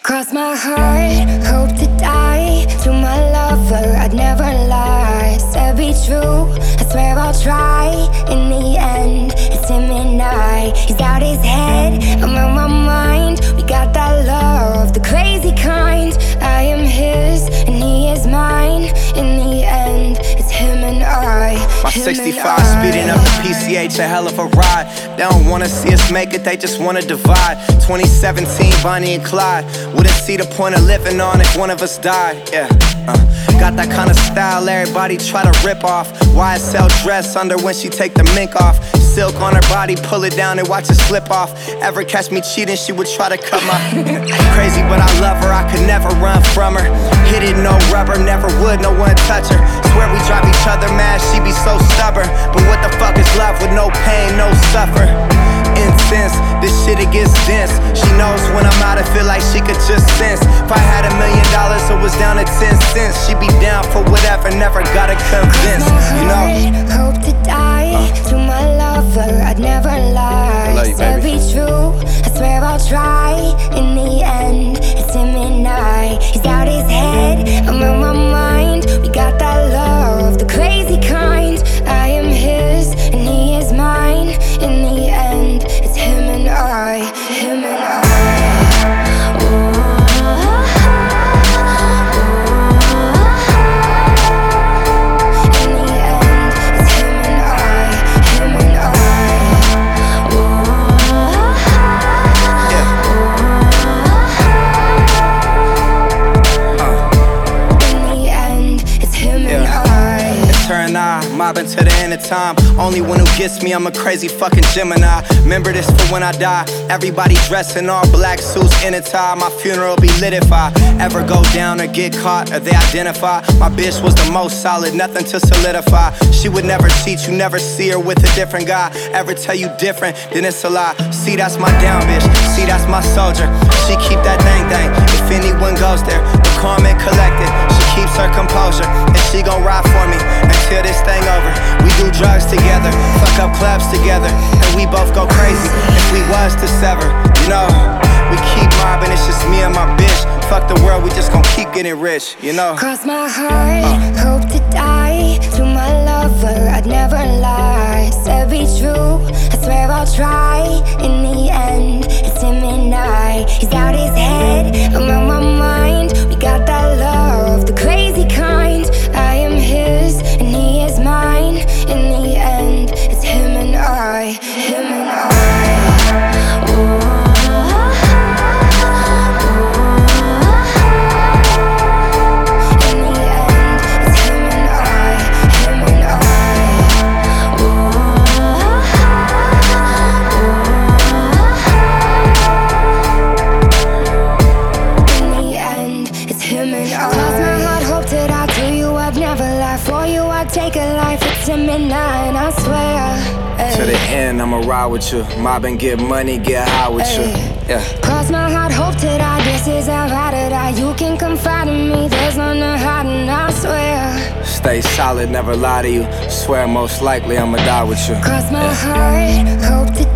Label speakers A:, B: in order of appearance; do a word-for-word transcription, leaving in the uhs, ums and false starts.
A: Cross my heart, hope to die. To my lover, I'd never lie. Said be true, I swear I'll try. In the end, it's him and I. He's out his head, I'm on my mind. We got that love, the crazy kind. I am his, and he is mine. In the end, it's him and I.
B: My sixty-five speeding up the P C H, a hell of a ride. They don't wanna see us make it, they just wanna divide. Twenty seventeen, Bonnie and Clyde. Wouldn't see the point of living on if one of us died. Yeah, uh, got that kind of style everybody try to rip off. Y S L dress under when she take the mink off. Silk on her body, pull it down and watch it slip off. Ever catch me cheating, she would try to cut my crazy, but I love her, I could never run from her. Hit it, no rubber, never would, no one touch her. Swear we drive each other mad, she be so stubborn. But what the fuck is love with no pain, no suffer? Intense, this shit it gets dense. She knows when I'm out, I feel like she could just sense. If I had a million dollars, it was down to ten cents. She be down for whatever, never gotta convince, you know.
A: Hope to die, uh. to my lover, I'd never lie.
B: Love you, baby.
A: Said be true, I swear I'll try. In the end, it's him and I. He's out his head, I'm on my mind. We got that love, the crazy kind. I am his, and he is mine. In the end, it's him and I, him and I.
B: Mobbing to the end of time. Only one who gets me, I'm a crazy fucking Gemini. Remember this for when I die. Everybody dressed in all black suits in a tie. My funeral be lit if I ever go down or get caught or they identify. My bitch was the most solid, nothing to solidify. She would never cheat, you never see her with a different guy. Ever tell you different, then it's a lie. See, that's my down bitch, see, that's my soldier. She keep that thing thing, if anyone goes there. The calm and collected, she keeps her composure. And she gon' ride for me until this thing over. We do drugs together, fuck up clubs together, and we both go crazy if we was to sever, you know. We keep mobbing, it's just me and my bitch. Fuck the world, we just gon' keep getting rich, you know.
A: Cross my heart, uh. hope to die. To my lover, I'd never lie. Said be true, I swear I'll try. In the end, it's him and I. He's out his head, I'm on my mind. We got that love, the crazy kind. I am his, and he is mine. In the end, it's him and I, him and I. Ooh. Take a life, it's him and I, and I swear ay.
B: To the end, I'ma ride with you. Mob and get money, get high with ay. you. Yeah.
A: Cross my heart, hope to die. This is how I to die. You can confide in me, there's none to hide, and I swear.
B: Stay solid, never lie to you. Swear most likely I'ma die with you.
A: Cross my
B: yeah.
A: heart, hope to